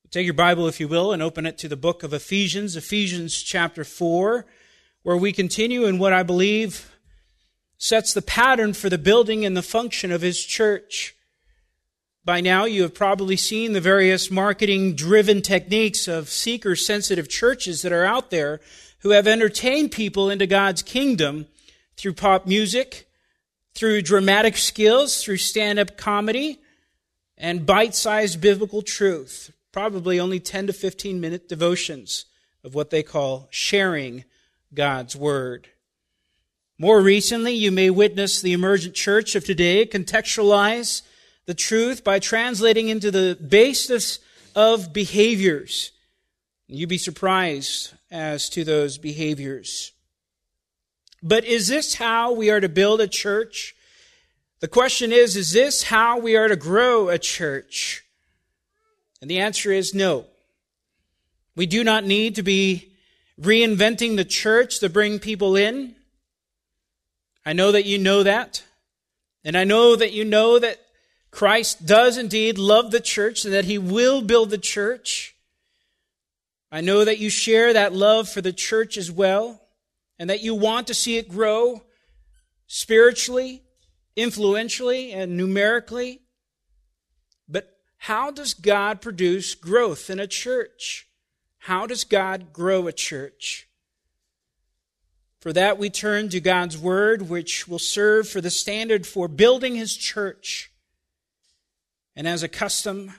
Take your Bible, if you will, and open it to the book of Ephesians, Ephesians chapter 4, where we continue in what I believe sets the pattern for the building and the function of His church. By now, you have probably seen the various marketing-driven techniques of seeker-sensitive churches that are out there who have entertained people into God's kingdom through pop music, through dramatic skills, through stand-up comedy, and bite-sized biblical truth. Probably only 10 to 15-minute devotions of what they call sharing God's Word. More recently, you may witness the emergent church of today contextualize the truth by translating into the basis of behaviors. You'd be surprised as to those behaviors. But is this how we are to build a church? The question is this how we are to grow a church? And the answer is no. We do not need to be reinventing the church to bring people in. I know that you know that. And I know that you know that Christ does indeed love the church and that He will build the church. I know that you share that love for the church as well, and that you want to see it grow spiritually, influentially, and numerically. But how does God produce growth in a church? How does God grow a church? For that we turn to God's Word, which will serve for the standard for building His church. And as a custom,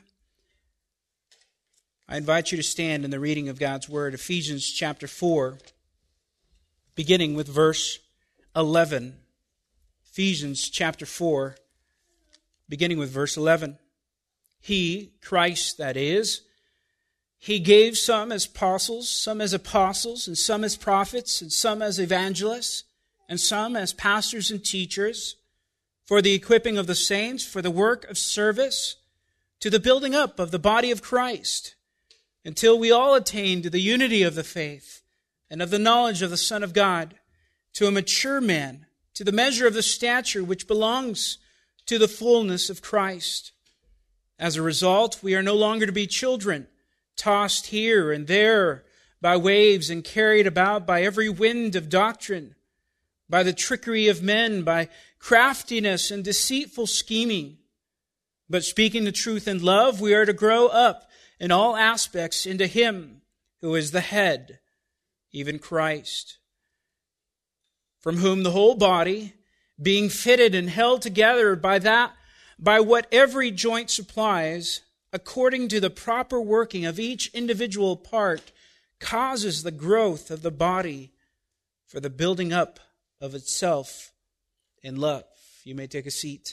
I invite you to stand in the reading of God's Word, Ephesians chapter 4, beginning with verse 11. Ephesians chapter 4, beginning with verse 11. He, Christ that is, He gave some as apostles, and some as prophets, and some as evangelists, and some as pastors and teachers, for the equipping of the saints, for the work of service, to the building up of the body of Christ, until we all attain to the unity of the faith and of the knowledge of the Son of God, to a mature man, to the measure of the stature which belongs to the fullness of Christ. As a result, we are no longer to be children, tossed here and there by waves and carried about by every wind of doctrine, by the trickery of men, by craftiness and deceitful scheming. But speaking the truth in love, we are to grow up in all aspects into Him who is the head, even Christ, from whom the whole body, being fitted and held together by what every joint supplies, according to the proper working of each individual part, causes the growth of the body for the building up of itself in love. You may take a seat.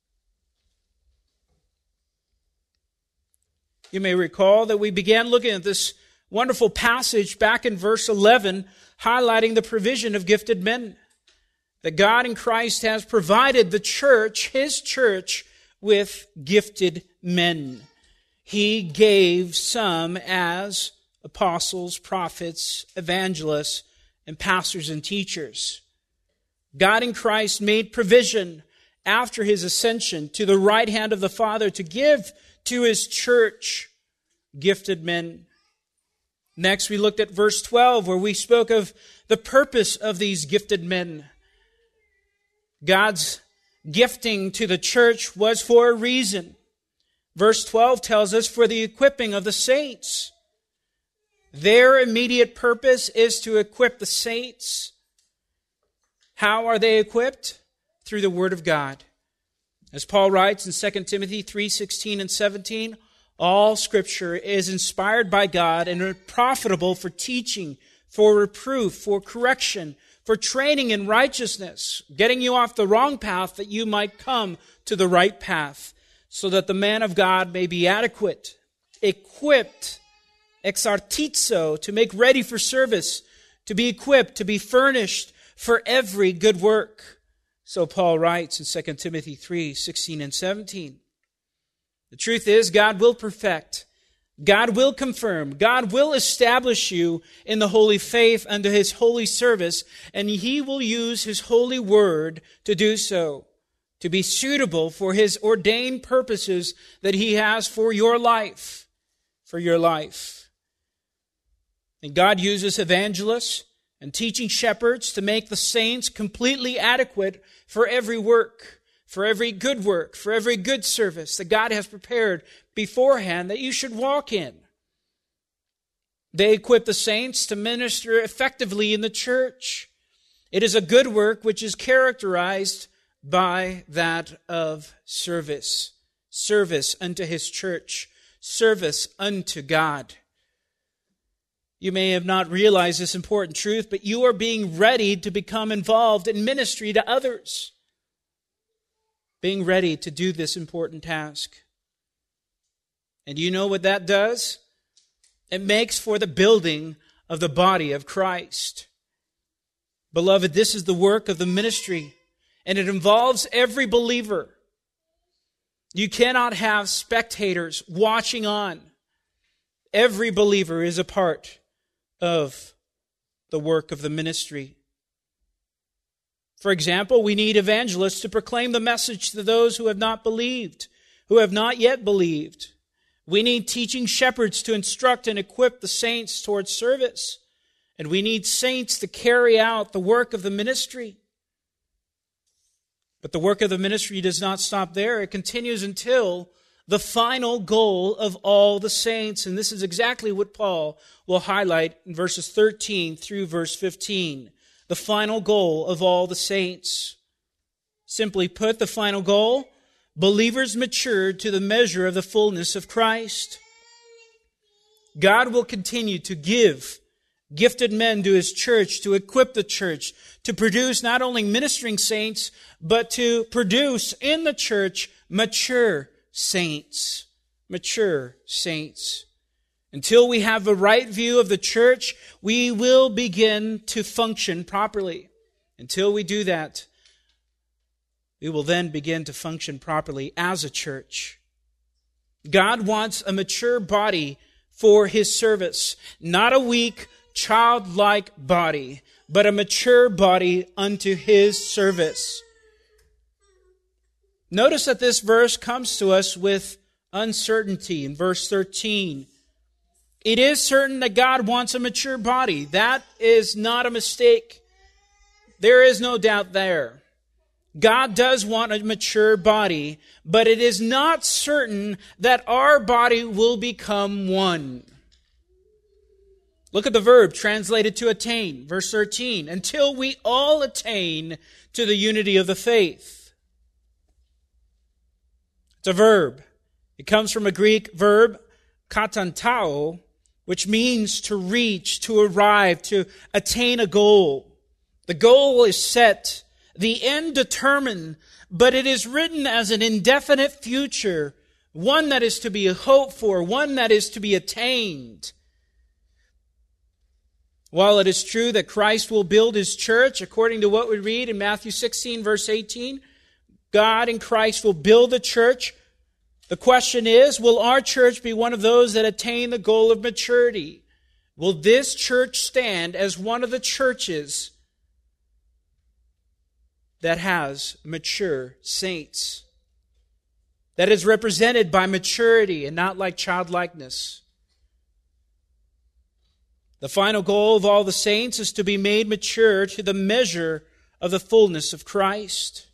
You may recall that we began looking at this wonderful passage back in verse 11, highlighting the provision of gifted men. That God in Christ has provided the church, His church, with gifted men. He gave some as apostles, prophets, evangelists, and pastors and teachers. God in Christ made provision after His ascension to the right hand of the Father to give to His church gifted men. Next, we looked at verse 12, where we spoke of the purpose of these gifted men. God's gifting to the church was for a reason. Verse 12 tells us, for the equipping of the saints. Their immediate purpose is to equip the saints. How are they equipped? Through the Word of God. As Paul writes in 2 Timothy 3:16 and 17, all Scripture is inspired by God and profitable for teaching, for reproof, for correction, for training in righteousness, getting you off the wrong path that you might come to the right path, so that the man of God may be adequate, equipped, exartizo, to make ready for service, to be equipped, to be furnished for every good work. So Paul writes in 2 Timothy 3:16 and 17. The truth is, God will perfect, God will confirm, God will establish you in the holy faith unto His holy service, and He will use His holy word to do so, to be suitable for His ordained purposes that He has for your life. for your life. And God uses evangelists and teaching shepherds to make the saints completely adequate for every work, for every good work, for every good service that God has prepared beforehand that you should walk in. They equip the saints to minister effectively in the church. It is a good work which is characterized by that of service. Service unto His church. Service unto God. You may have not realized this important truth, but you are being ready to become involved in ministry to others. Being ready to do this important task. And you know what that does? It makes for the building of the body of Christ. Beloved, this is the work of the ministry, and it involves every believer. You cannot have spectators watching on. Every believer is a part of the work of the ministry. For example, we need evangelists to proclaim the message to those who have not believed, who have not yet believed. We need teaching shepherds to instruct and equip the saints towards service. And we need saints to carry out the work of the ministry. But the work of the ministry does not stop there. It continues until the final goal of all the saints. And this is exactly what Paul will highlight in verses 13 through verse 15. The final goal of all the saints. Simply put, the final goal, believers matured to the measure of the fullness of Christ. God will continue to give gifted men to His church, to equip the church, to produce not only ministering saints, but to produce in the church mature saints. Mature saints. Until we have the right view of the church, we will begin to function properly. Until we do that, we will then begin to function properly as a church. God wants a mature body for His service, not a weak, childlike body, but a mature body unto His service. Notice that this verse comes to us with uncertainty in verse 13. It is certain that God wants a mature body. That is not a mistake. There is no doubt there. God does want a mature body, but it is not certain that our body will become one. Look at the verb translated to attain, verse 13. Until we all attain to the unity of the faith. It's a verb. It comes from a Greek verb, katantao, which means to reach, to arrive, to attain a goal. The goal is set, the end determined, but it is written as an indefinite future, one that is to be hoped for, one that is to be attained. While it is true that Christ will build His church, according to what we read in Matthew 16, verse 18, God and Christ will build the church. The question is, will our church be one of those that attain the goal of maturity? Will this church stand as one of the churches that has mature saints? That is represented by maturity and not like childlikeness. The final goal of all the saints is to be made mature to the measure of the fullness of Christ.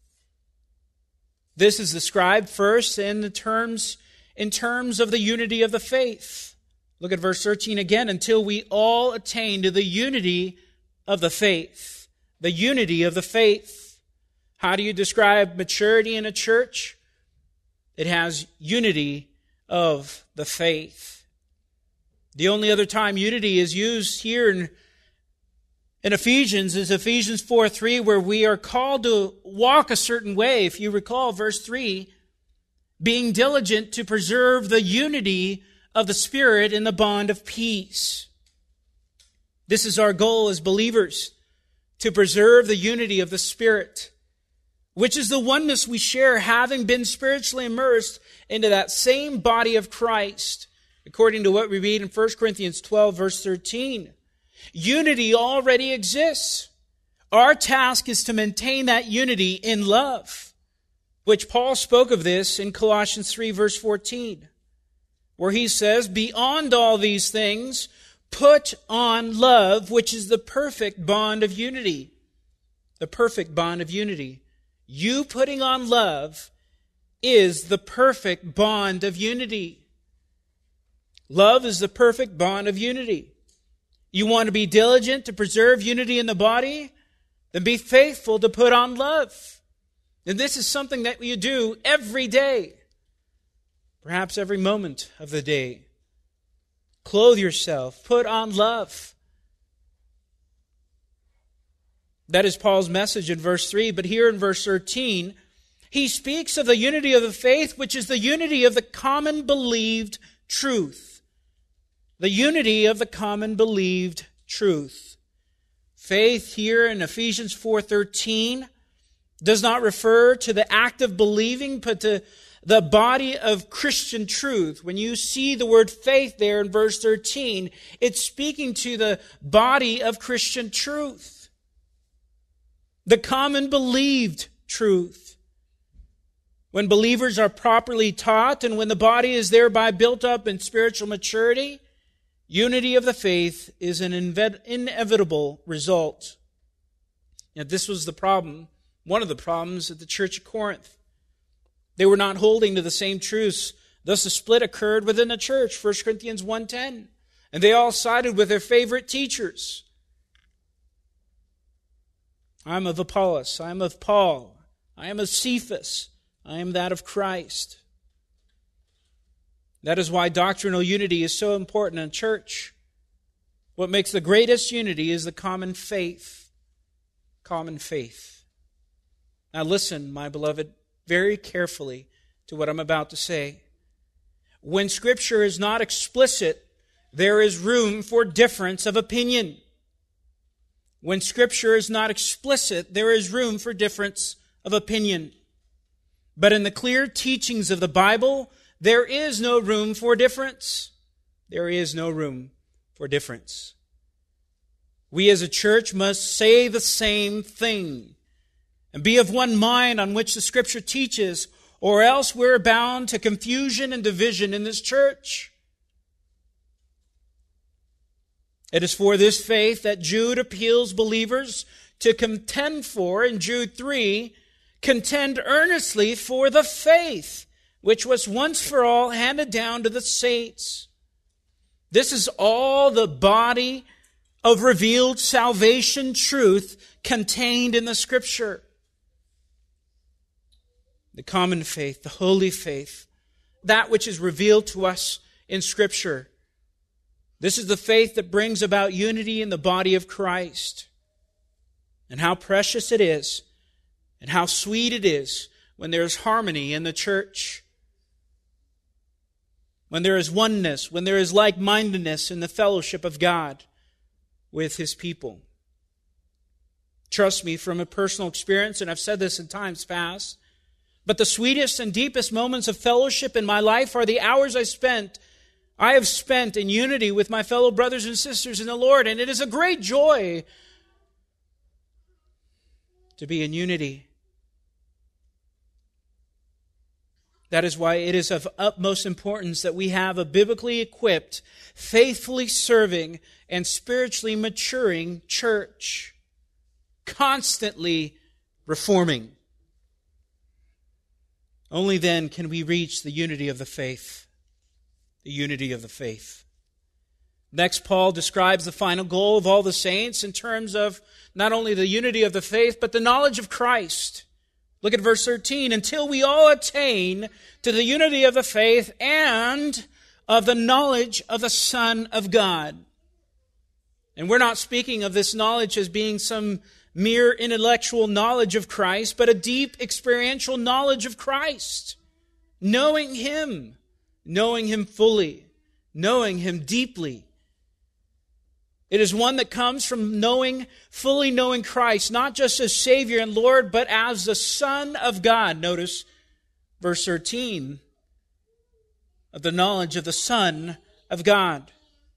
This is described first in terms of the unity of the faith. Look at verse 13 again. Until we all attain to the unity of the faith. The unity of the faith. How do you describe maturity in a church? It has unity of the faith. The only other time unity is used here in Ephesians is Ephesians 4:3, where we are called to walk a certain way. If you recall verse 3, being diligent to preserve the unity of the Spirit in the bond of peace. This is our goal as believers, to preserve the unity of the Spirit, which is the oneness we share, having been spiritually immersed into that same body of Christ, according to what we read in 1 Corinthians 12, verse 13. Unity already exists. Our task is to maintain that unity in love, which Paul spoke of this in Colossians 3, verse 14, where he says, beyond all these things, put on love, which is the perfect bond of unity. The perfect bond of unity. You putting on love is the perfect bond of unity. Love is the perfect bond of unity. You want to be diligent to preserve unity in the body? Then be faithful to put on love. And this is something that you do every day. Perhaps every moment of the day. Clothe yourself. Put on love. That is Paul's message in verse 3. But here in verse 13, he speaks of the unity of the faith, which is the unity of the common believed truth. The unity of the common believed truth. Faith here in Ephesians 4:13 does not refer to the act of believing, but to the body of Christian truth. When you see the word faith there in verse 13, it's speaking to the body of Christian truth. The common believed truth. When believers are properly taught and when the body is thereby built up in spiritual maturity, unity of the faith is an inevitable result. Now, this was the problem, one of the problems at the church of Corinth. They were not holding to the same truths. Thus a split occurred within the church, 1 Corinthians 1:10. And they all sided with their favorite teachers. I am of Apollos, I am of Paul, I am of Cephas, I am that of Christ. That is why doctrinal unity is so important in church. What makes the greatest unity is the common faith. Common faith. Now listen, my beloved, very carefully to what I'm about to say. When Scripture is not explicit, there is room for difference of opinion. When Scripture is not explicit, there is room for difference of opinion. But in the clear teachings of the Bible, there is no room for difference. There is no room for difference. We as a church must say the same thing and be of one mind on which the Scripture teaches, or else we're bound to confusion and division in this church. It is for this faith that Jude appeals believers to contend for in Jude 3, contend earnestly for the faith which was once for all handed down to the saints. This is all the body of revealed salvation truth contained in the Scripture. The common faith, the holy faith, that which is revealed to us in Scripture. This is the faith that brings about unity in the body of Christ. And how precious it is, and how sweet it is when there is harmony in the church. When there is oneness, when there is like-mindedness in the fellowship of God with His people. Trust me, from a personal experience, and I've said this in times past, but the sweetest and deepest moments of fellowship in my life are the hours I have spent in unity with my fellow brothers and sisters in the Lord, and it is a great joy to be in unity. That is why it is of utmost importance that we have a biblically equipped, faithfully serving, and spiritually maturing church, constantly reforming. Only then can we reach the unity of the faith. The unity of the faith. Next, Paul describes the final goal of all the saints in terms of not only the unity of the faith, but the knowledge of Christ. Look at verse 13. Until we all attain to the unity of the faith and of the knowledge of the Son of God. And we're not speaking of this knowledge as being some mere intellectual knowledge of Christ, but a deep experiential knowledge of Christ. Knowing Him fully, knowing Him deeply. It is one that comes from fully knowing Christ, not just as Savior and Lord, but as the Son of God. Notice verse 13, of the knowledge of the Son of God.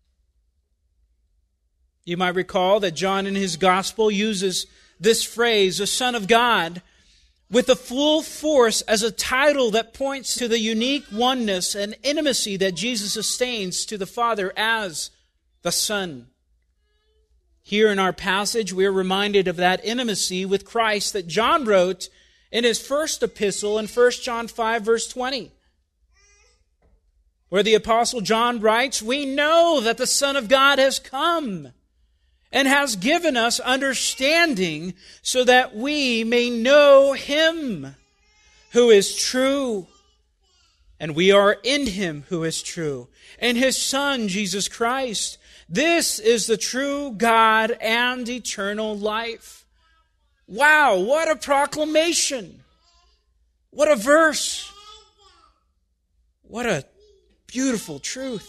You might recall that John in his Gospel uses this phrase, the Son of God, with the full force as a title that points to the unique oneness and intimacy that Jesus sustains to the Father as the Son. Here in our passage, we are reminded of that intimacy with Christ that John wrote in his first epistle in 1 John 5, verse 20, where the Apostle John writes, "We know that the Son of God has come and has given us understanding so that we may know Him who is true. And we are in Him who is true, and His Son, Jesus Christ. This is the true God and eternal life." Wow, what a proclamation! What a verse! What a beautiful truth.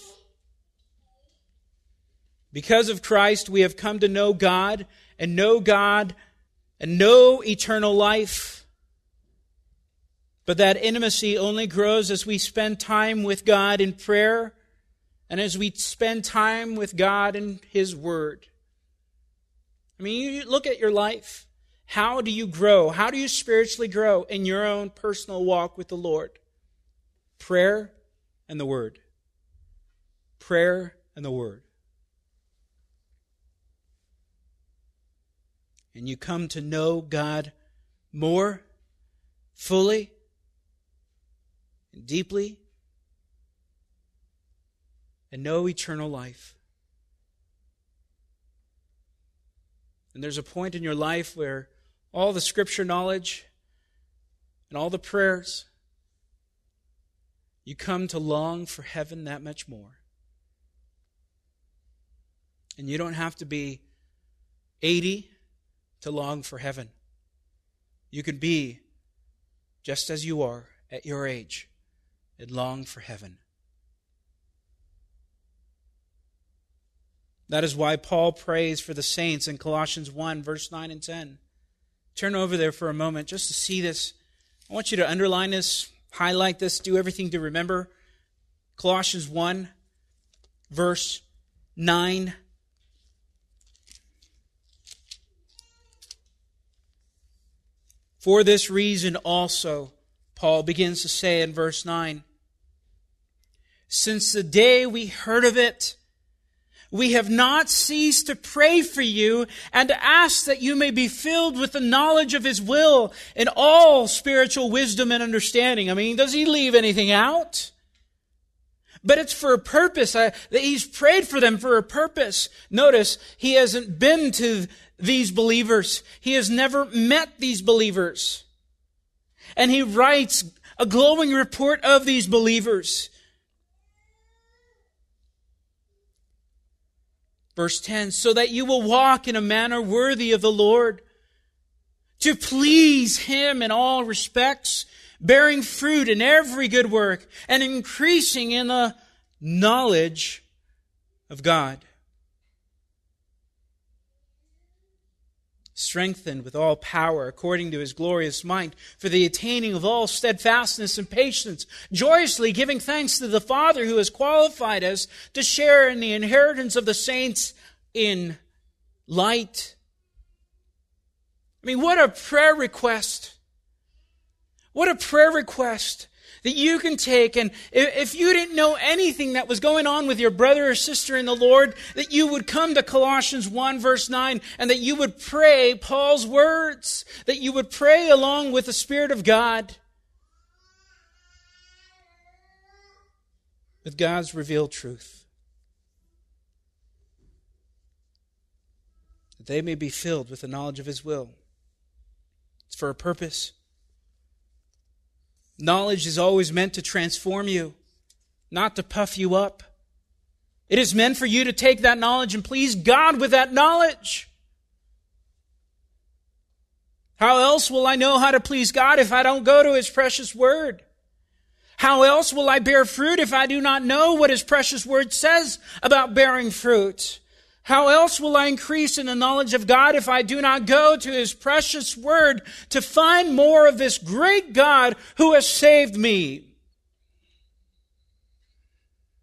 Because of Christ, we have come to know God and know eternal life. But that intimacy only grows as we spend time with God in prayer and as we spend time with God in His Word. I mean, you look at your life. How do you grow? How do you spiritually grow in your own personal walk with the Lord? Prayer and the Word. Prayer and the Word. And you come to know God more fully and deeply and know eternal life. And there's a point in your life where all the Scripture knowledge and all the prayers, you come to long for heaven that much more. And you don't have to be 80 to long for heaven. You can be just as you are at your age and long for heaven. That is why Paul prays for the saints in Colossians 1, verse 9 and 10. Turn over there for a moment just to see this. I want you to underline this, highlight this, do everything to remember. Colossians 1, verse 9. For this reason also, Paul begins to say in verse 9, since the day we heard of it, we have not ceased to pray for you and to ask that you may be filled with the knowledge of His will and all spiritual wisdom and understanding. I mean, does He leave anything out? But it's for a purpose. That He's prayed for them for a purpose. Notice, He hasn't been to these believers. He has never met these believers. And He writes a glowing report of these believers. Verse 10, so that you will walk in a manner worthy of the Lord, to please Him in all respects, bearing fruit in every good work, and increasing in the knowledge of God. Strengthened with all power according to His glorious might, for the attaining of all steadfastness and patience, joyously giving thanks to the Father who has qualified us to share in the inheritance of the saints in light. I mean, what a prayer request. What a prayer request that you can take, and if you didn't know anything that was going on with your brother or sister in the Lord, that you would come to Colossians 1 verse 9 and that you would pray Paul's words, that you would pray along with the Spirit of God, with God's revealed truth, that they may be filled with the knowledge of His will. It's for a purpose. Knowledge is always meant to transform you, not to puff you up. It is meant for you to take that knowledge and please God with that knowledge. How else will I know how to please God if I don't go to His precious Word? How else will I bear fruit if I do not know what His precious Word says about bearing fruit? How else will I increase in the knowledge of God if I do not go to His precious Word to find more of this great God who has saved me?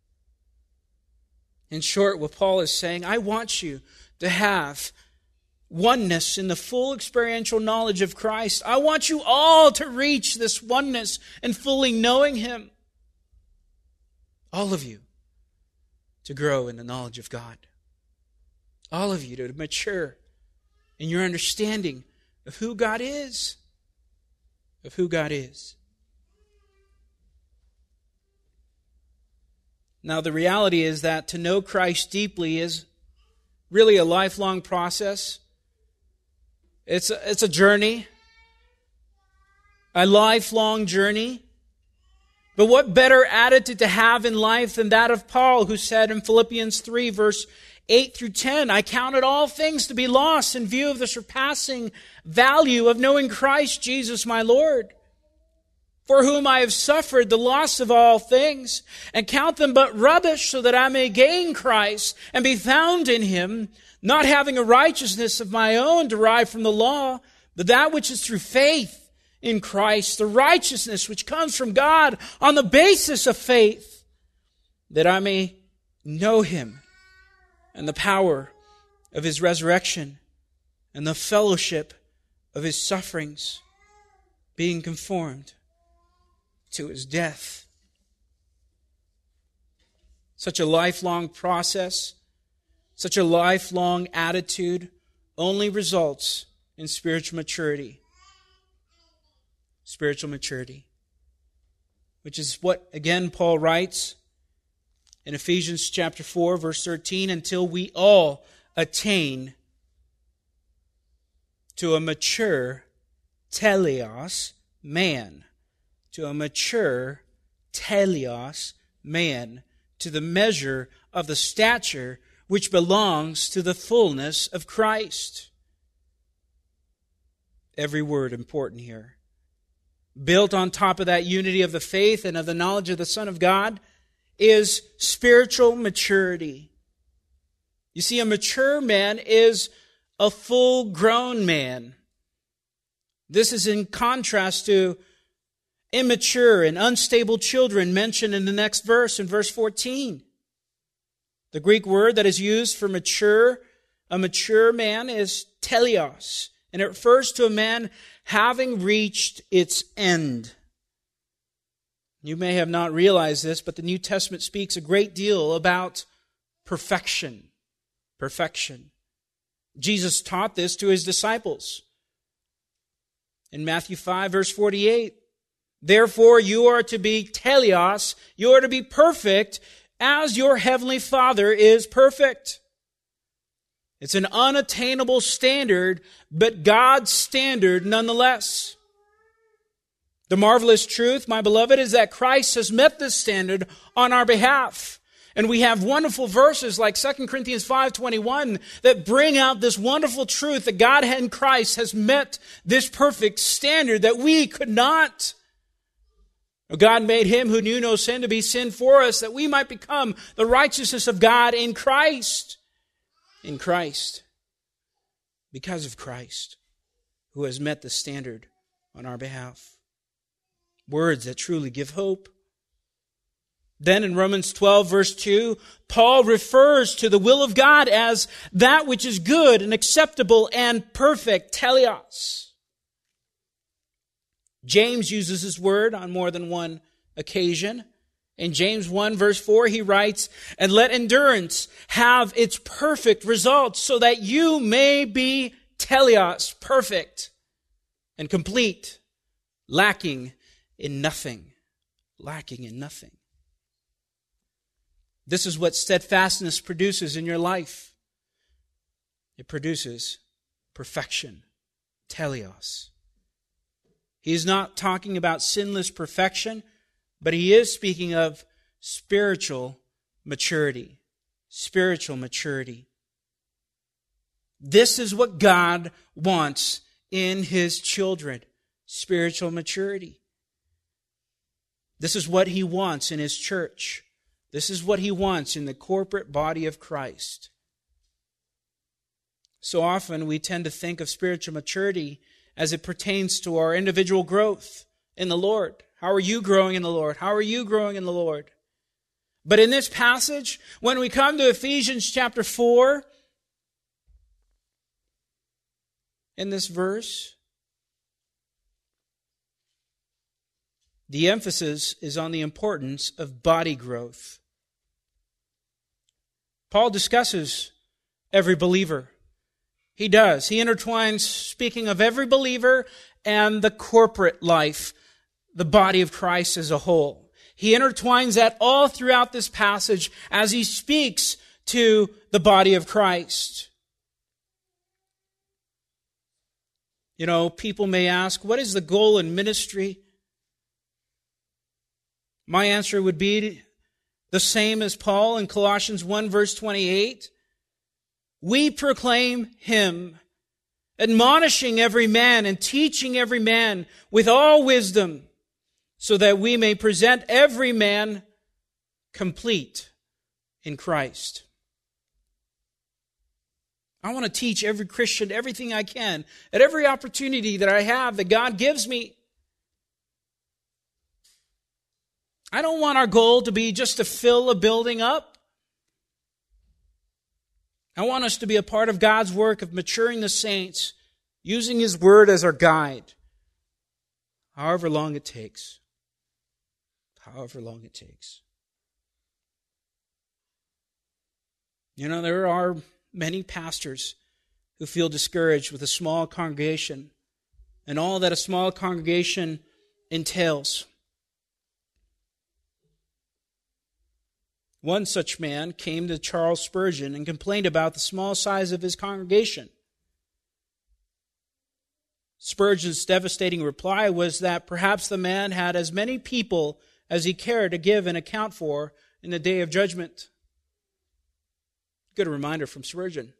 In short, what Paul is saying, I want you to have oneness in the full experiential knowledge of Christ. I want you all to reach this oneness and fully knowing Him. All of you to grow in the knowledge of God. All of you to mature in your understanding of who God is. Of who God is. Now, the reality is that to know Christ deeply is really a lifelong process. It's a journey, a lifelong journey. But what better attitude to have in life than that of Paul, who said in Philippians 3, verse 8 through 10, I counted all things to be lost in view of the surpassing value of knowing Christ Jesus my Lord, for whom I have suffered the loss of all things, and count them but rubbish, so that I may gain Christ and be found in Him, not having a righteousness of my own derived from the law, but that which is through faith in Christ, the righteousness which comes from God on the basis of faith, that I may know Him and the power of His resurrection and the fellowship of His sufferings, being conformed to His death. Such a lifelong process, such a lifelong attitude only results in spiritual maturity. Spiritual maturity. Which is what, again, Paul writes in Ephesians chapter 4, verse 13, until we all attain to a mature teleos man. To a mature teleos man, to the measure of the stature which belongs to the fullness of Christ. Every word important here. Built on top of that unity of the faith and of the knowledge of the Son of God is spiritual maturity. You see, a mature man is a full-grown man. This is in contrast to immature and unstable children mentioned in the next verse, in verse 14. The Greek word that is used for mature, a mature man, is teleos, and it refers to a man having reached its end. You may have not realized this, but the New Testament speaks a great deal about perfection. Perfection. Jesus taught this to His disciples. In Matthew 5, verse 48, therefore you are to be teleos, you are to be perfect, as your heavenly Father is perfect. It's an unattainable standard, but God's standard nonetheless. The marvelous truth, my beloved, is that Christ has met this standard on our behalf. And we have wonderful verses like 2 Corinthians 5:21 that bring out this wonderful truth that God in Christ has met this perfect standard that we could not. God made Him who knew no sin to be sin for us, that we might become the righteousness of God in Christ. In Christ. Because of Christ, who has met the standard on our behalf. Words that truly give hope. Then in Romans 12, verse 2, Paul refers to the will of God as that which is good and acceptable and perfect, teleos. James uses this word on more than one occasion. In James 1, verse 4, he writes, and let endurance have its perfect results, so that you may be teleos, perfect and complete, lacking in nothing. Lacking in nothing. This is what steadfastness produces in your life. It produces perfection, teleos. He's not talking about sinless perfection, but he is speaking of spiritual maturity. Spiritual maturity. This is what God wants in His children. Spiritual maturity. This is what He wants in His church. This is what He wants in the corporate body of Christ. So often we tend to think of spiritual maturity as it pertains to our individual growth in the Lord. How are you growing in the Lord? How are you growing in the Lord? But in this passage, when we come to Ephesians chapter 4, in this verse? The emphasis is on the importance of body growth. Paul discusses every believer. He does. He intertwines, speaking of every believer and the corporate life, the body of Christ as a whole. He intertwines that all throughout this passage as he speaks to the body of Christ. You know, people may ask, what is the goal in ministry? My answer would be the same as Paul in Colossians 1 verse 28. We proclaim Him, admonishing every man and teaching every man with all wisdom, so that we may present every man complete in Christ. I want to teach every Christian everything I can at every opportunity that I have that God gives me. I don't want our goal to be just to fill a building up. I want us to be a part of God's work of maturing the saints, using His Word as our guide, however long it takes. However long it takes. You know, there are many pastors who feel discouraged with a small congregation and all that a small congregation entails. One such man came to Charles Spurgeon and complained about the small size of his congregation. Spurgeon's devastating reply was that perhaps the man had as many people as he cared to give an account for in the day of judgment. Good reminder from Spurgeon.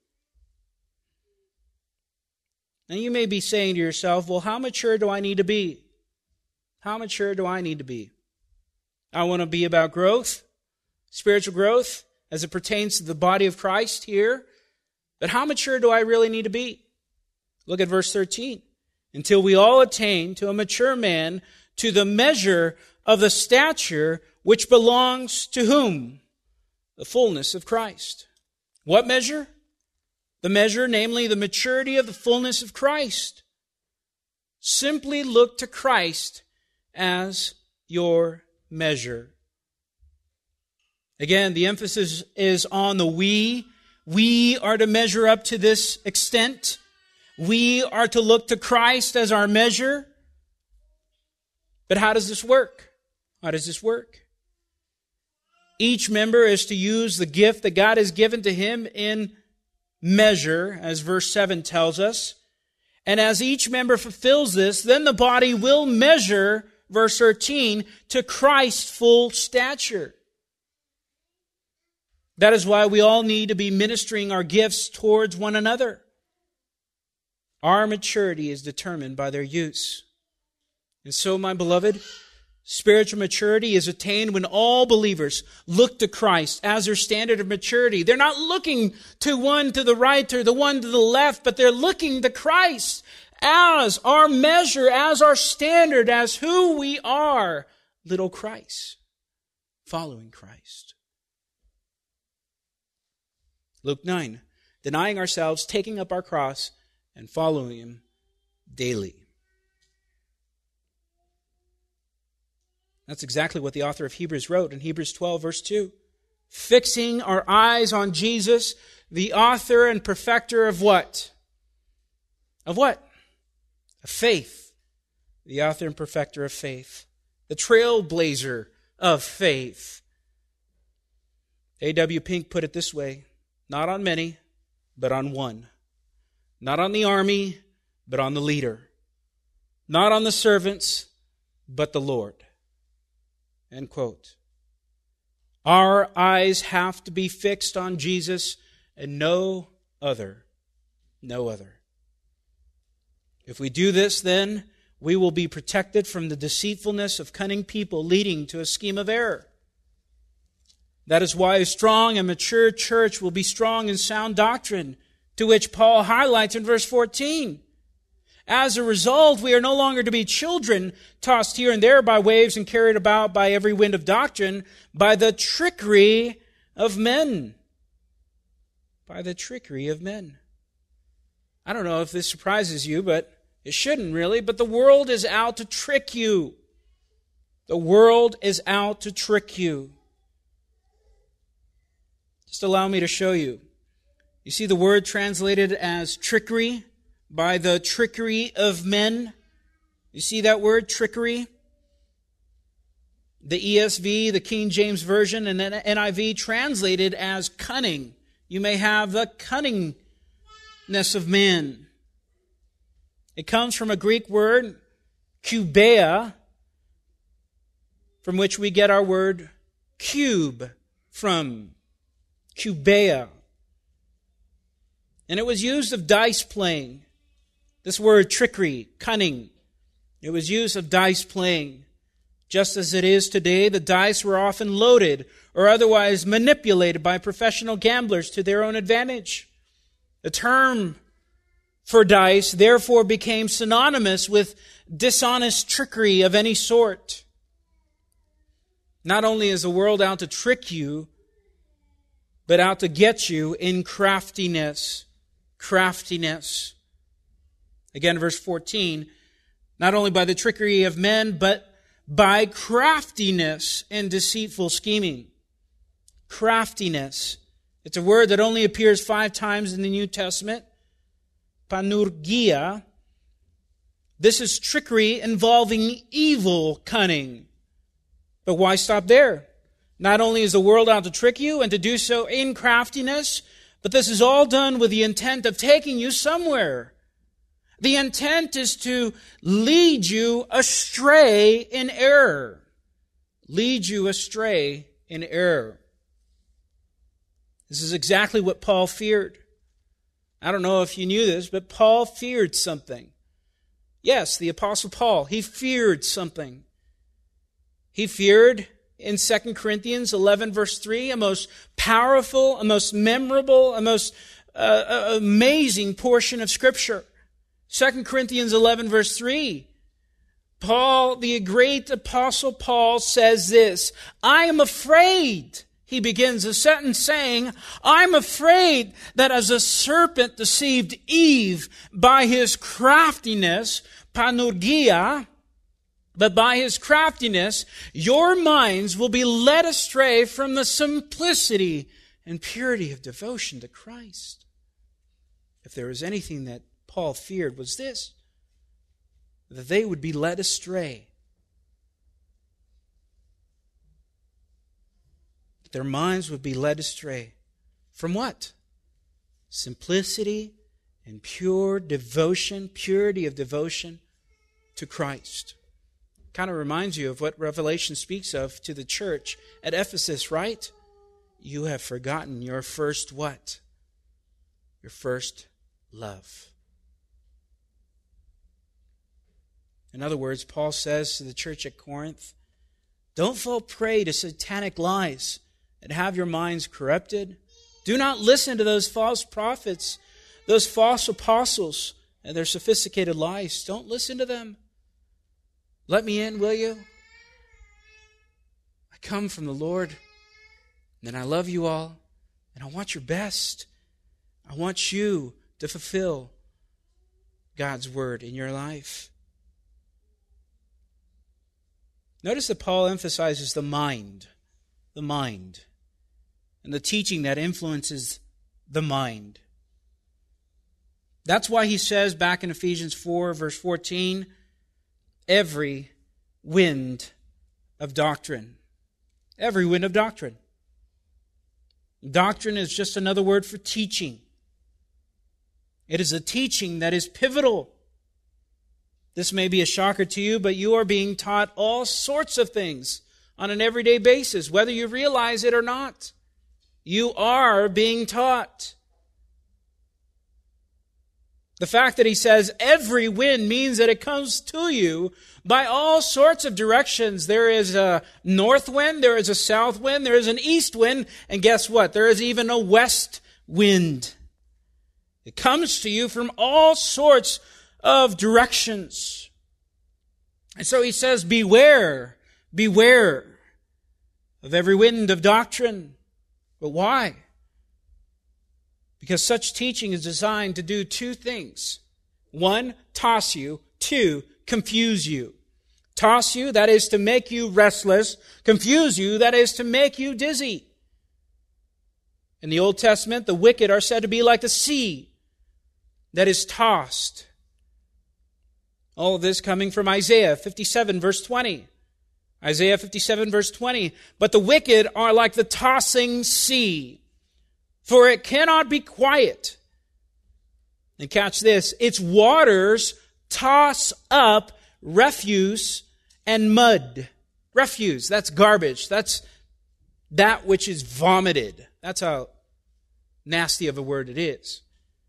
And you may be saying to yourself, well, how mature do I need to be? How mature do I need to be? I want to be about growth. Spiritual growth as it pertains to the body of Christ here. But how mature do I really need to be? Look at verse 13. Until we all attain to a mature man, to the measure of the stature which belongs to whom? The fullness of Christ. What measure? The measure, namely the maturity of the fullness of Christ. Simply look to Christ as your measure. Again, the emphasis is on the we. We are to measure up to this extent. We are to look to Christ as our measure. But how does this work? How does this work? Each member is to use the gift that God has given to him in measure, as verse 7 tells us. And as each member fulfills this, then the body will measure, verse 13, to Christ's full stature. That is why we all need to be ministering our gifts towards one another. Our maturity is determined by their use. And so, my beloved, spiritual maturity is attained when all believers look to Christ as their standard of maturity. They're not looking to one to the right or the one to the left, but they're looking to Christ as our measure, as our standard, as who we are, little Christ, following Christ. Luke 9, denying ourselves, taking up our cross, and following Him daily. That's exactly what the author of Hebrews wrote in Hebrews 12, verse 2. Fixing our eyes on Jesus, the author and perfecter of what? Of what? Of faith. The author and perfecter of faith. The trailblazer of faith. A.W. Pink put it this way. Not on many, but on one. Not on the army, but on the leader. Not on the servants, but the Lord. End quote. Our eyes have to be fixed on Jesus and no other. No other. If we do this, then we will be protected from the deceitfulness of cunning people leading to a scheme of error. That is why a strong and mature church will be strong in sound doctrine, to which Paul highlights in verse 14. As a result, we are no longer to be children, tossed here and there by waves and carried about by every wind of doctrine, by the trickery of men. By the trickery of men. I don't know if this surprises you, but it shouldn't really, but the world is out to trick you. The world is out to trick you. Just allow me to show you. You see the word translated as trickery, by the trickery of men. You see that word, trickery? The ESV, the King James Version, and then NIV translated as cunning. You may have the cunningness of men. It comes from a Greek word, kubeia, from which we get our word cube from. Kubeia. And it was used of dice playing. This word trickery, cunning, it was used of dice playing. Just as it is today, the dice were often loaded or otherwise manipulated by professional gamblers to their own advantage. The term for dice therefore became synonymous with dishonest trickery of any sort. Not only is the world out to trick you, but out to get you in craftiness. Craftiness. Again, verse 14, not only by the trickery of men, but by craftiness and deceitful scheming. Craftiness. It's a word that only appears 5 times in the New Testament. Panurgia. This is trickery involving evil cunning. But why stop there? Not only is the world out to trick you and to do so in craftiness, but this is all done with the intent of taking you somewhere. The intent is to lead you astray in error. Lead you astray in error. This is exactly what Paul feared. I don't know if you knew this, but Paul feared something. Yes, the Apostle Paul, he feared something. He feared, in 2 Corinthians 11, verse 3, a most powerful, a most memorable, a most amazing portion of Scripture. 2 Corinthians 11, verse 3. Paul, the great Apostle Paul, says this, I am afraid. He begins a sentence saying, I'm afraid that as a serpent deceived Eve by his craftiness, panurgia, but by his craftiness, your minds will be led astray from the simplicity and purity of devotion to Christ. If there was anything that Paul feared, was this, that they would be led astray. Their minds would be led astray. From what? Simplicity and pure devotion, purity of devotion to Christ. Kind of reminds you of what Revelation speaks of to the church at Ephesus, right? You have forgotten your first what? Your first love. In other words, Paul says to the church at Corinth, don't fall prey to satanic lies and have your minds corrupted. Do not listen to those false prophets, those false apostles, and their sophisticated lies. Don't listen to them. Let me in, will you? I come from the Lord, and I love you all, and I want your best. I want you to fulfill God's word in your life. Notice that Paul emphasizes the mind, and the teaching that influences the mind. That's why he says back in Ephesians 4, verse 14, every wind of doctrine. Every wind of doctrine. Doctrine is just another word for teaching. It is a teaching that is pivotal. This may be a shocker to you, but you are being taught all sorts of things on an everyday basis, whether you realize it or not. You are being taught. The fact that he says every wind means that it comes to you by all sorts of directions. There is a north wind, there is a south wind, there is an east wind, and guess what? There is even a west wind. It comes to you from all sorts of directions. And so he says, beware of every wind of doctrine. But why? Because such teaching is designed to do two things. One, toss you. Two, confuse you. Toss you, that is to make you restless. Confuse you, that is to make you dizzy. In the Old Testament, the wicked are said to be like the sea that is tossed. All of this coming from Isaiah 57, verse 20. Isaiah 57, verse 20. But the wicked are like the tossing sea, for it cannot be quiet. And catch this, its waters toss up refuse and mud. Refuse, that's garbage. That's that which is vomited. That's how nasty of a word it is.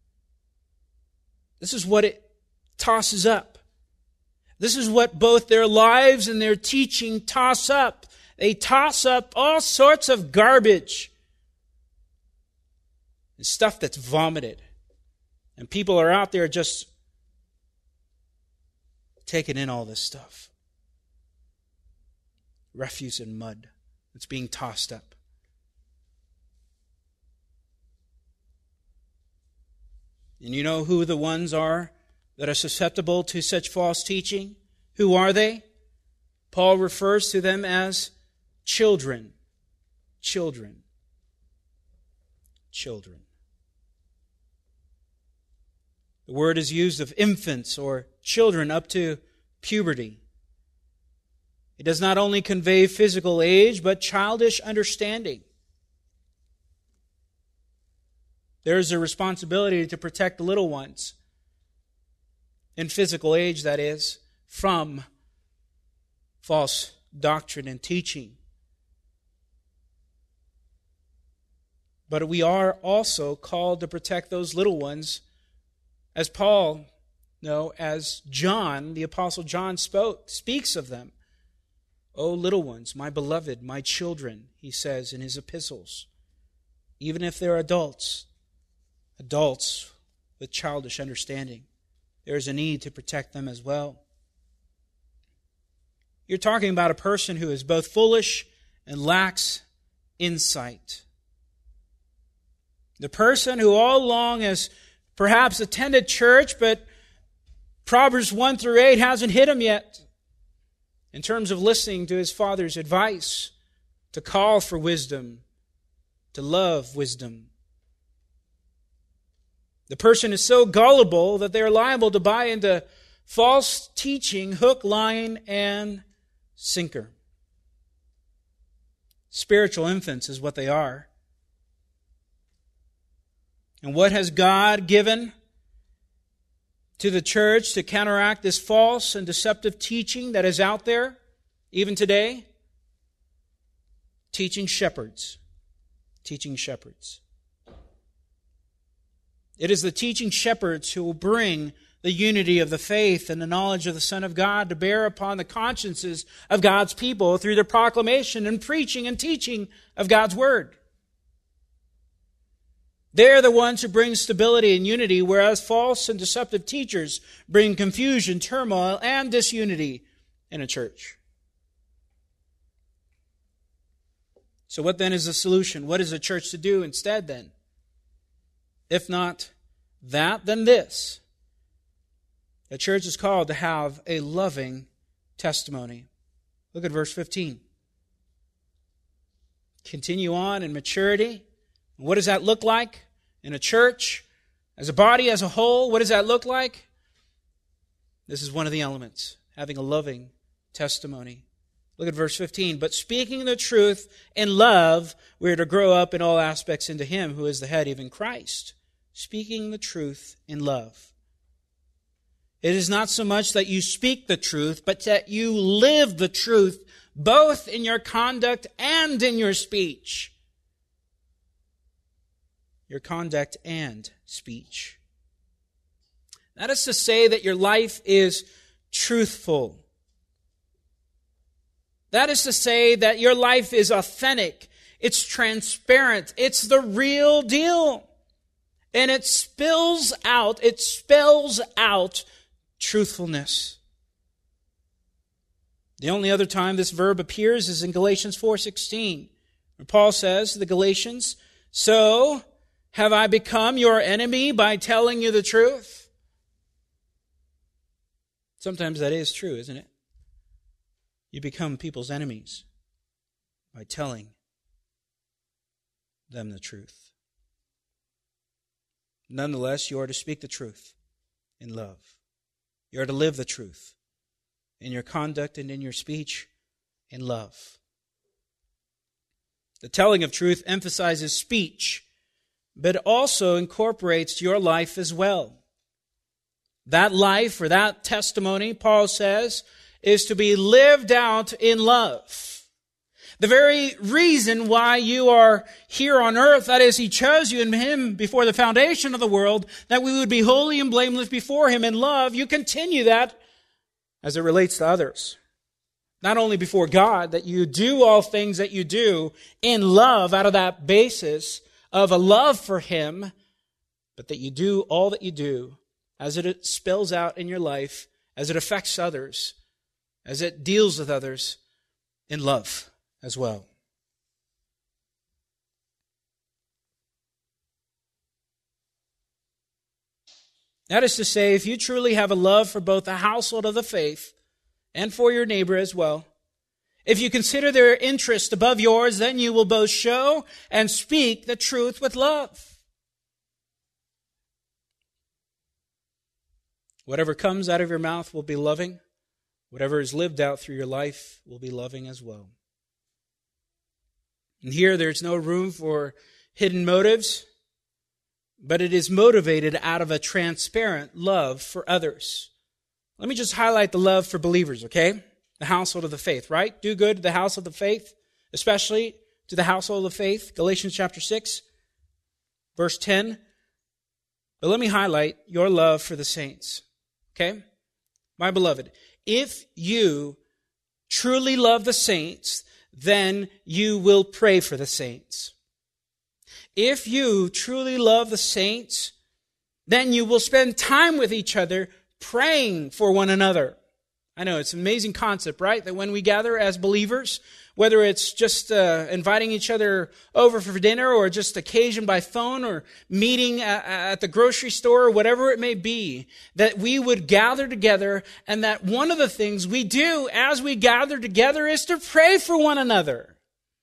This is what it tosses up. This is what both their lives and their teaching toss up. They toss up all sorts of garbage and stuff that's vomited. And people are out there just taking in all this stuff. Refuse and mud that's being tossed up. And you know who the ones are that are susceptible to such false teaching? Who are they? Paul refers to them as children. Children. Children. The word is used of infants or children up to puberty. It does not only convey physical age, but childish understanding. There is a responsibility to protect the little ones, in physical age, that is, from false doctrine and teaching. But we are also called to protect those little ones, as Paul, as John, the Apostle John speaks of them. O little ones, my beloved, my children, he says in his epistles. Even if they're adults with childish understanding, there is a need to protect them as well. You're talking about a person who is both foolish and lacks insight. The person who all along has perhaps attended church, but Proverbs 1 through 8 hasn't hit him yet in terms of listening to his father's advice, to call for wisdom, to love wisdom. The person is so gullible that they are liable to buy into false teaching, hook, line, and sinker. Spiritual infants is what they are. And what has God given to the church to counteract this false and deceptive teaching that is out there, even today? Teaching shepherds. Teaching shepherds. It is the teaching shepherds who will bring the unity of the faith and the knowledge of the Son of God to bear upon the consciences of God's people through the proclamation and preaching and teaching of God's Word. They're the ones who bring stability and unity, whereas false and deceptive teachers bring confusion, turmoil, and disunity in a church. So what then is the solution? What is the church to do instead then? If not that, then this. The church is called to have a loving testimony. Look at verse 15. Continue on in maturity. What does that look like in a church? As a body, as a whole, what does that look like? This is one of the elements, having a loving testimony. Look at verse 15. But speaking the truth in love, we are to grow up in all aspects into Him who is the head, even Christ. Speaking the truth in love. It is not so much that you speak the truth, but that you live the truth, both in your conduct and in your speech. Your conduct and speech. That is to say that your life is truthful. That is to say that your life is authentic. It's transparent. It's the real deal. And it spells out truthfulness. The only other time this verb appears is in Galatians 4:16, where Paul says to the Galatians, so Have I become your enemy by telling you the truth? Sometimes that is true, isn't it? You become people's enemies by telling them the truth. Nonetheless, you are to speak the truth in love. You are to live the truth in your conduct and in your speech in love. The telling of truth emphasizes speech, but also incorporates your life as well. That life or that testimony, Paul says, is to be lived out in love. The very reason why you are here on earth, that is, He chose you in Him before the foundation of the world, that we would be holy and blameless before Him in love, you continue that as it relates to others. Not only before God, that you do all things that you do in love out of that basis of a love for Him, but that you do all that you do as it spills out in your life, as it affects others, as it deals with others in love as well. That is to say, if you truly have a love for both the household of the faith and for your neighbor as well, if you consider their interest above yours, then you will both show and speak the truth with love. Whatever comes out of your mouth will be loving. Whatever is lived out through your life will be loving as well. And here there's no room for hidden motives, but it is motivated out of a transparent love for others. Let me just highlight the love for believers, okay? The household of the faith, right? Do good to the house of the faith, especially to the household of faith. Galatians chapter 6, verse 10. But let me highlight your love for the saints, okay? My beloved, if you truly love the saints, then you will pray for the saints. If you truly love the saints, then you will spend time with each other praying for one another. I know, it's an amazing concept, right? That when we gather as believers, whether it's just inviting each other over for dinner or just occasion by phone or meeting at the grocery store or whatever it may be, that we would gather together and that one of the things we do as we gather together is to pray for one another.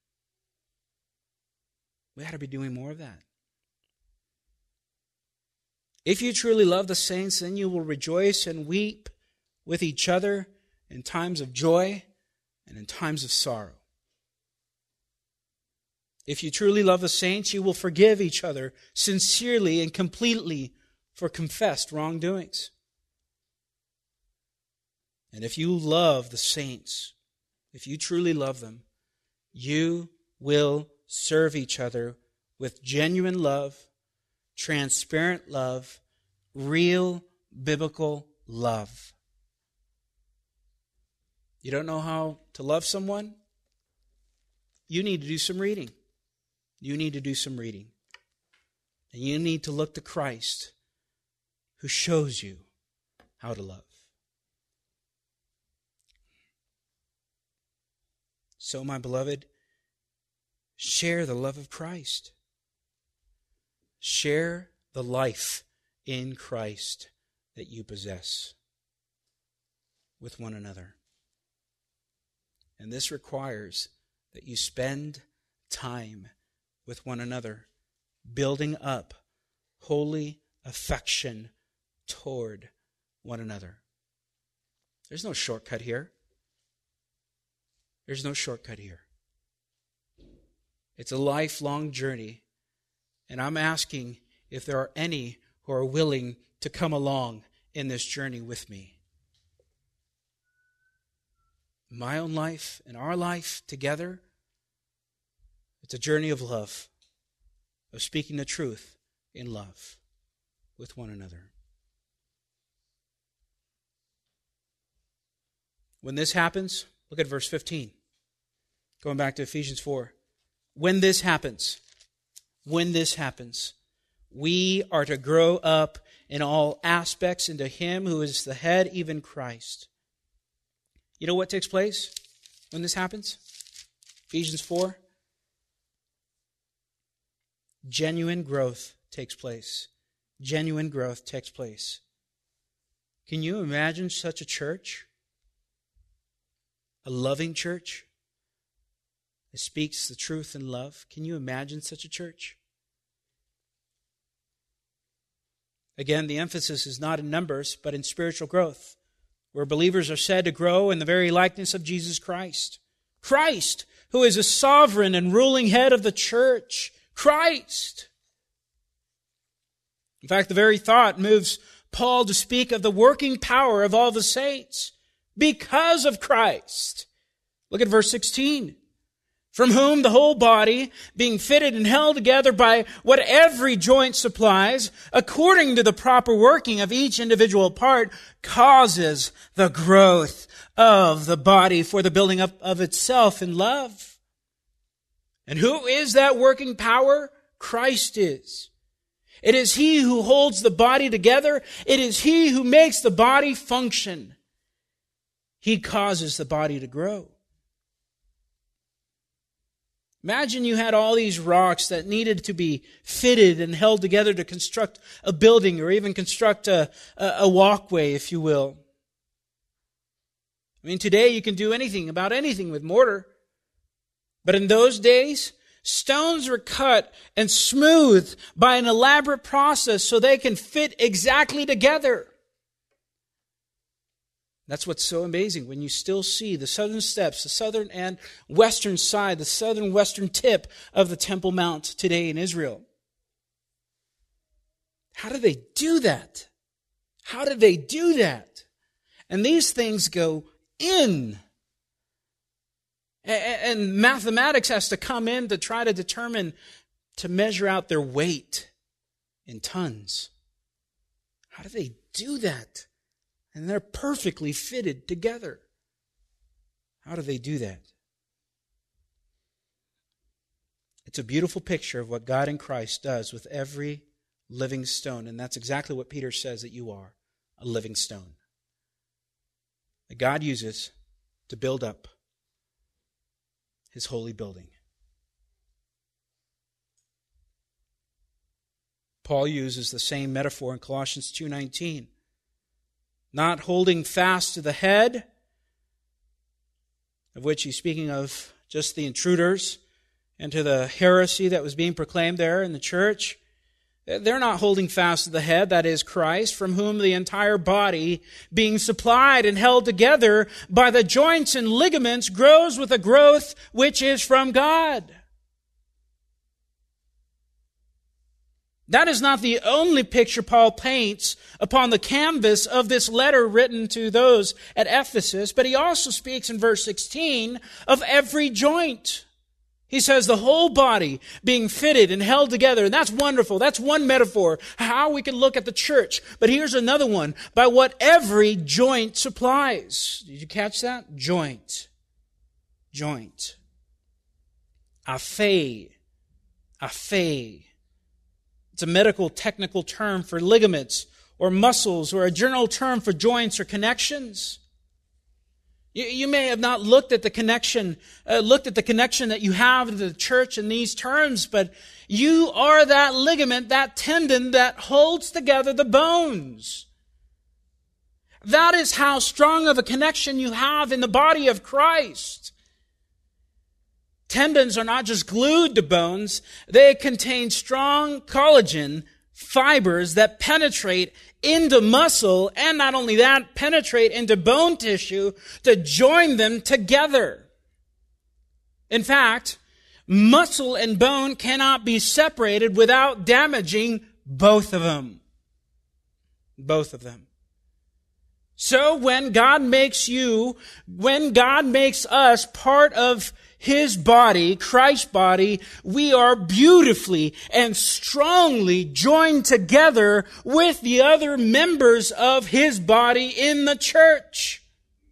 We ought to be doing more of that. If you truly love the saints, then you will rejoice and weep with each other in times of joy and in times of sorrow. If you truly love the saints, you will forgive each other sincerely and completely for confessed wrongdoings. And if you love the saints, if you truly love them, you will serve each other with genuine love, transparent love, real biblical love. You don't know how to love someone? You need to do some reading. You need to do some reading. And you need to look to Christ, who shows you how to love. So, my beloved, share the love of Christ. Share the life in Christ that you possess with one another. And this requires that you spend time with one another, building up holy affection toward one another. There's no shortcut here. There's no shortcut here. It's a lifelong journey, and I'm asking if there are any who are willing to come along in this journey with me. My own life and our life together, it's a journey of love, of speaking the truth in love with one another. When this happens, look at verse 15. Going back to Ephesians 4. When this happens, we are to grow up in all aspects into Him who is the head, even Christ. You know what takes place when this happens? Ephesians 4. Genuine growth takes place. Genuine growth takes place. Can you imagine such a church? A loving church that speaks the truth in love. Can you imagine such a church? Again, the emphasis is not in numbers, but in spiritual growth, where believers are said to grow in the very likeness of Jesus Christ. Christ, who is a sovereign and ruling head of the church. Christ. In fact, the very thought moves Paul to speak of the working power of all the saints because of Christ. Look at verse 16. From whom the whole body, being fitted and held together by what every joint supplies, according to the proper working of each individual part, causes the growth of the body for the building up of itself in love. And who is that working power? Christ is. It is He who holds the body together. It is He who makes the body function. He causes the body to grow. Imagine you had all these rocks that needed to be fitted and held together to construct a building or even construct a walkway, if you will. I mean, today you can do anything about anything with mortar. But in those days, stones were cut and smoothed by an elaborate process so they can fit exactly together. That's what's so amazing when you still see the southern steps, the southern and western side, the southern western tip of the Temple Mount today in Israel. How do they do that? How do they do that? And these things go in. And mathematics has to come in to try to determine, to measure out their weight in tons. How do they do that? And they're perfectly fitted together. How do they do that? It's a beautiful picture of what God in Christ does with every living stone. And that's exactly what Peter says that you are, a living stone. That God uses to build up His holy building. Paul uses the same metaphor in Colossians 2:19. Not holding fast to the head, of which he's speaking of just the intruders, and to the heresy that was being proclaimed there in the church. They're not holding fast to the head, that is Christ, from whom the entire body, being supplied and held together by the joints and ligaments, grows with a growth which is from God. That is not the only picture Paul paints upon the canvas of this letter written to those at Ephesus, but he also speaks in verse 16 of every joint. He says the whole body being fitted and held together, and that's wonderful. That's one metaphor, how we can look at the church. But here's another one, by what every joint supplies. Did you catch that? Joint. Joint. Aphe. Aphe. It's a medical technical term for ligaments or muscles, or a general term for joints or connections. You may have not looked at the connection that you have to the church in these terms, but you are that ligament, that tendon that holds together the bones. That is how strong of a connection you have in the body of Christ. Tendons are not just glued to bones. They contain strong collagen fibers that penetrate into muscle, and not only that, penetrate into bone tissue to join them together. In fact, muscle and bone cannot be separated without damaging both of them. Both of them. So when God makes us part of His body, Christ's body, we are beautifully and strongly joined together with the other members of His body in the church.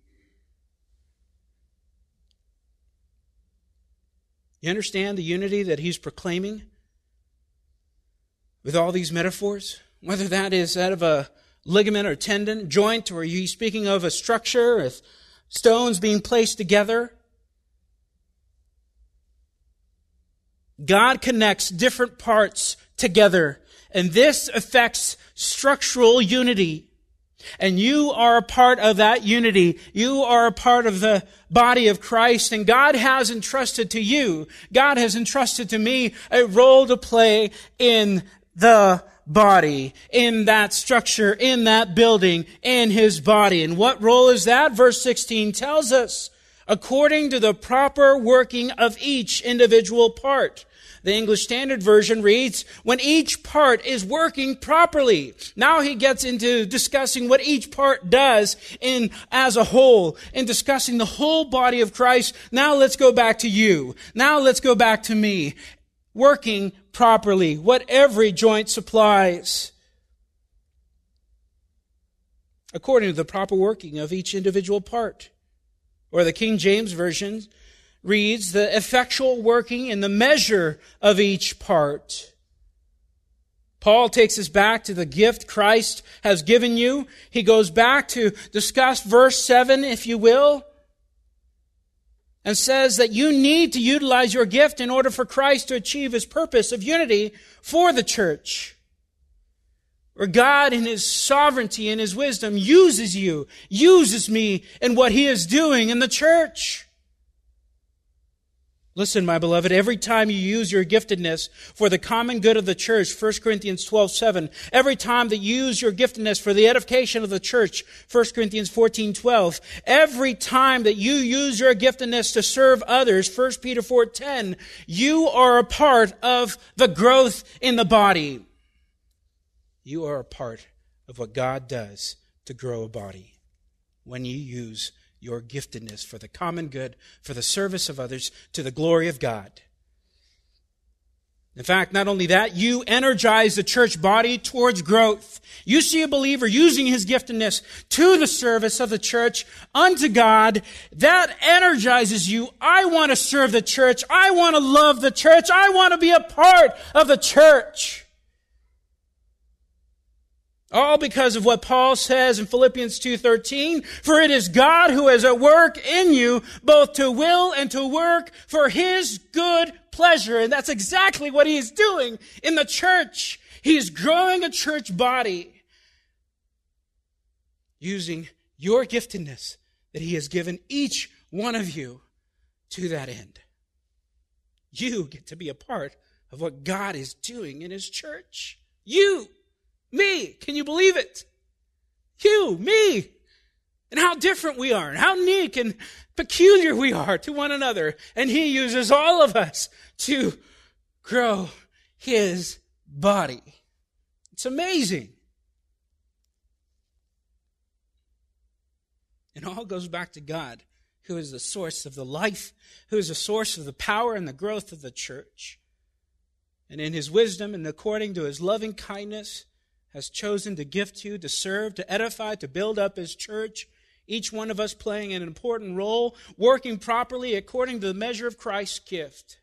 You understand the unity that he's proclaiming with all these metaphors? Whether that is that of a ligament or tendon, joint, or he's speaking of a structure, with stones being placed together. God connects different parts together And this affects structural unity. And you are a part of that unity. You are a part of the body of Christ. And God has entrusted to you, God has entrusted to me a role to play in the body, in that structure, in that building, in His body. And what role is that? Verse 16 tells us, according to the proper working of each individual part. The English Standard Version reads, when each part is working properly. Now he gets into discussing what each part does as a whole, in discussing the whole body of Christ. Now let's go back to you. Now let's go back to me. Working properly, what every joint supplies. According to the proper working of each individual part. Or the King James Version reads, the effectual working in the measure of each part. Paul takes us back to the gift Christ has given you. He goes back to discuss verse 7, if you will, and says that you need to utilize your gift in order for Christ to achieve His purpose of unity for the church. Where God in His sovereignty and His wisdom uses you, uses me in what He is doing in the church. Listen, my beloved, every time you use your giftedness for the common good of the church, 1 Corinthians 12:7, every time that you use your giftedness for the edification of the church, 1 Corinthians 14:12, every time that you use your giftedness to serve others, 1 Peter 4:10, you are a part of the growth in the body. You are a part of what God does to grow a body when you use your giftedness for the common good, for the service of others, to the glory of God. In fact, not only that, you energize the church body towards growth. You see a believer using his giftedness to the service of the church unto God. That energizes you. I want to serve the church. I want to love the church. I want to be a part of the church. All because of what Paul says in Philippians 2:13, for it is God who is at work in you, both to will and to work for His good pleasure. And that's exactly what He is doing in the church. He is growing a church body using your giftedness that He has given each one of you to that end. You get to be a part of what God is doing in His church. You. Me. Can you believe it? You, me. And how different we are, and how unique and peculiar we are to one another. And He uses all of us to grow His body. It's amazing. It all goes back to God, who is the source of the life, who is the source of the power and the growth of the church. And in His wisdom and according to His loving kindness, has chosen to gift you, to serve, to edify, to build up His church. Each one of us playing an important role, working properly according to the measure of Christ's gift.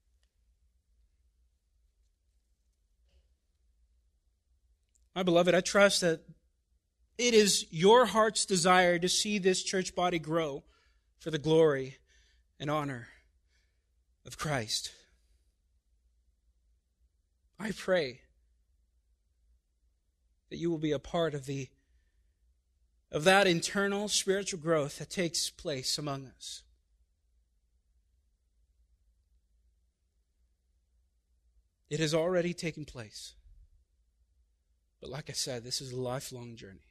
My beloved, I trust that it is your heart's desire to see this church body grow for the glory and honor of Christ. I pray that you will be a part of that internal spiritual growth that takes place among us. It has already taken place. But like I said, this is a lifelong journey.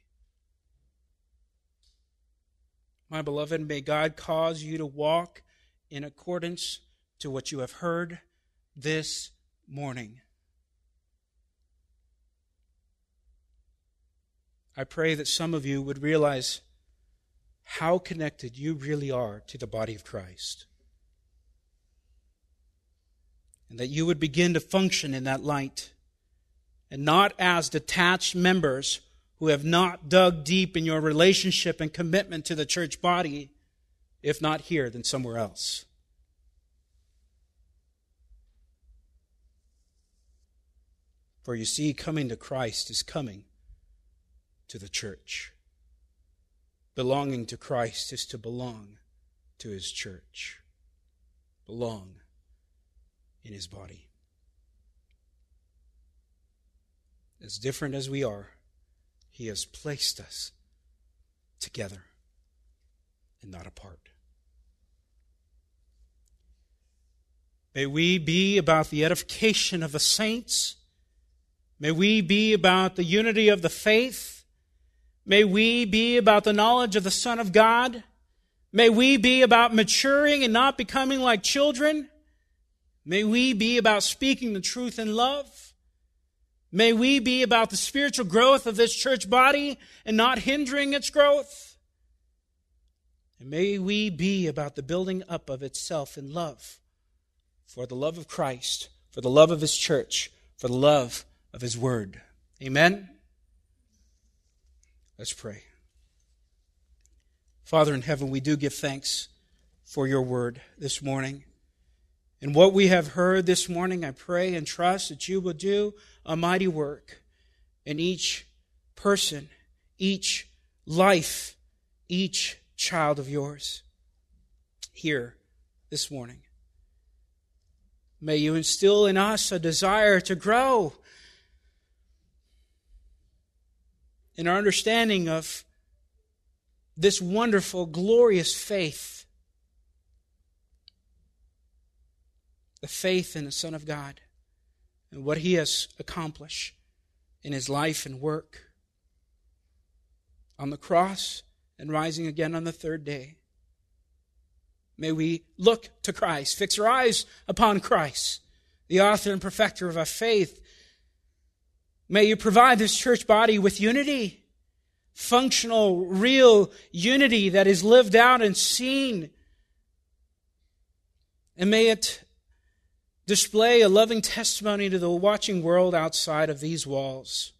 My beloved, may God cause you to walk in accordance to what you have heard this morning. I pray that some of you would realize how connected you really are to the body of Christ. And that you would begin to function in that light, and not as detached members who have not dug deep in your relationship and commitment to the church body, if not here, then somewhere else. For you see, coming to Christ is coming to the church. Belonging to Christ is to belong to His church. Belong in His body. as different as we are, He has placed us together and not apart. May we be about the edification of the saints. May we be about the unity of the faith. May we be about the knowledge of the Son of God. May we be about maturing and not becoming like children. May we be about speaking the truth in love. May we be about the spiritual growth of this church body and not hindering its growth. And may we be about the building up of itself in love, for the love of Christ, for the love of His church, for the love of His word. Amen? Let's pray. Father in heaven, we do give thanks for your word this morning. And what we have heard this morning, I pray and trust that you will do a mighty work in each person, each life, each child of yours here this morning. May you instill in us a desire to grow in our understanding of this wonderful, glorious faith. The faith in the Son of God and what He has accomplished in His life and work on the cross and rising again on the third day. May we look to Christ, fix our eyes upon Christ, the author and perfecter of our faith. May you provide this church body with unity, functional, real unity that is lived out and seen. And may it display a loving testimony to the watching world outside of these walls.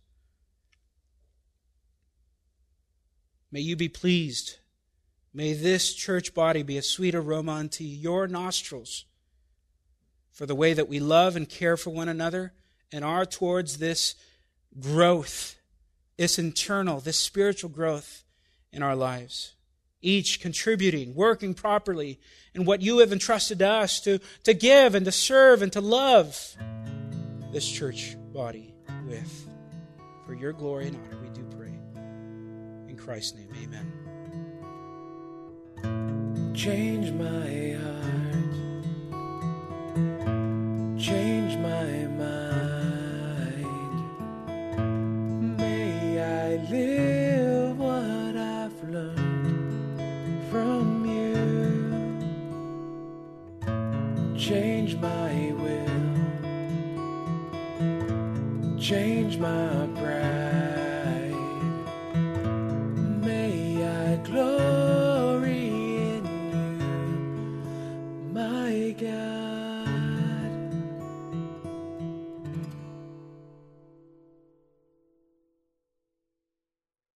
May you be pleased. May this church body be a sweet aroma unto your nostrils for the way that we love and care for one another and are towards this growth, this internal, this spiritual growth in our lives. Each contributing, working properly in what you have entrusted to us to give and to serve and to love this church body with. For your glory and honor, we do pray. In Christ's name, amen. Change my heart, change my mind. May I live what I've learned from you. Change my will, change my pride. May I glory